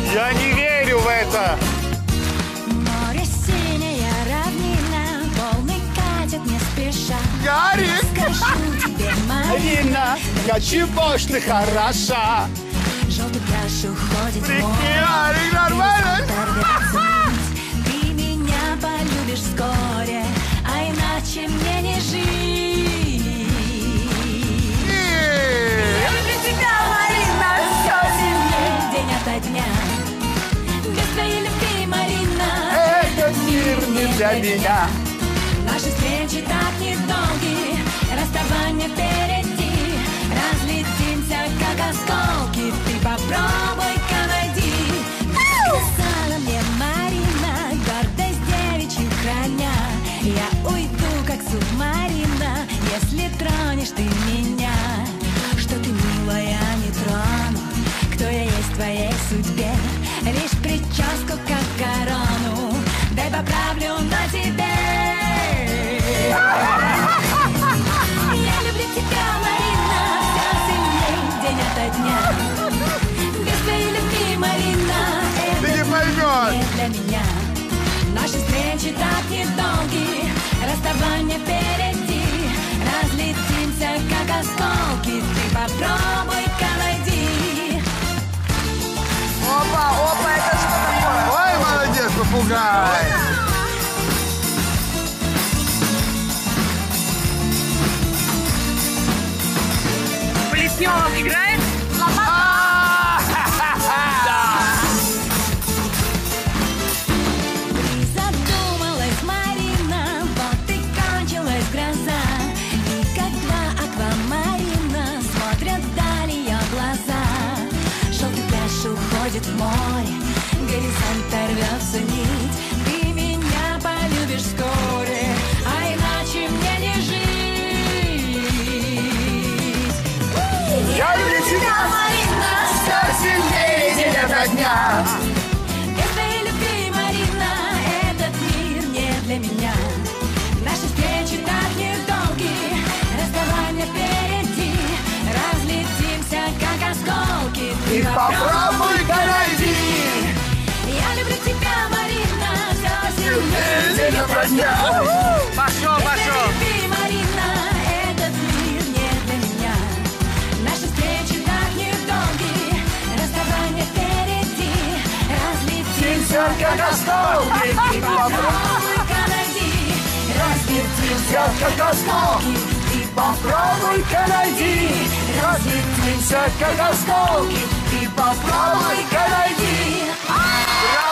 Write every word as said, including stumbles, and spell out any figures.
Я не верю в это. Море синее, равнина, волны катят не спеша. Гарик! Скажу тебе, Марина, Марина, чего ж ты хороша? желтый пляж уходит в Прикинь, море. Гарик, нормально? Оторвется нить, ты меня полюбишь вскоре, а иначе мне не жить. Я люблю тебя, Марина, все сильнее день ото дня. Без твоей любви, Марина, Этот мир не для меня. наши встречи так недолгие, расставание впереди. Разлетимся, как осколки, ты попробуй-ка найди. Сказала мне Марина, гордость девичью храня. Я уйду, как субмарина, если тронешь ты меня. Что ты, милая, не трону, кто я есть в твоей судьбе. Лишь прическу, как корону, дай поправлю на тебе. Я люблю тебя, Марина, все сильней день ото дня. Без твоей любви, Марина, Ты это не поймешь. не для меня. Наши встречи так недолгие, расставание впереди. Разлетимся, как осколки, ты попробуй-ка найди. Опа, опа, это что такое? Ой, молодец, попугай. Плесневок играет? Ты задумалась, Марина, вот и кончилась гроза. И как два аквамарина смотрят вдали ее глаза. Желтый пляж уходит в море, горизонт рвется нить. Ты меня полюбишь вскоре, а иначе мне не жить. Я люблю тебя, Марина, все сильнее день ото дня. без твоей любви, Марина, этот мир не для меня. Наши встречи так недолгие, расставание впереди. Разлетимся, как осколки, И попробуй-ка найди. Я люблю тебя, Марина, все сильнее День ото дня. Пошел, без твоей пошел. любви, Марина, этот мир не для меня. Наши встречи так недолгие, расставание впереди. Разлетимся, Как осколки. И попробуй-ка найди. Разлетимся, как осколки. И попробуй-ка найди. Разлетимся, как осколки. И попробуй-ка найди.